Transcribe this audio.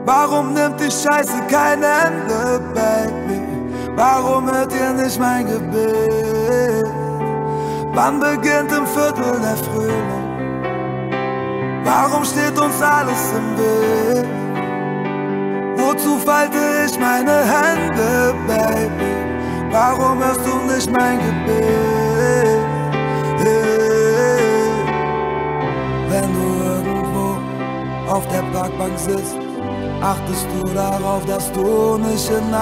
Warum nimmt die Scheiße kein Ende, Baby? Warum hört ihr nicht mein Gebet? Wann beginnt im Viertel der Frühling? Warum steht uns alles im Weg? Wozu falte ich meine Hände, Baby? Warum hörst du nicht mein Gebet? Wenn du irgendwo auf der Parkbank sitzt, achtest du darauf, dass du nicht in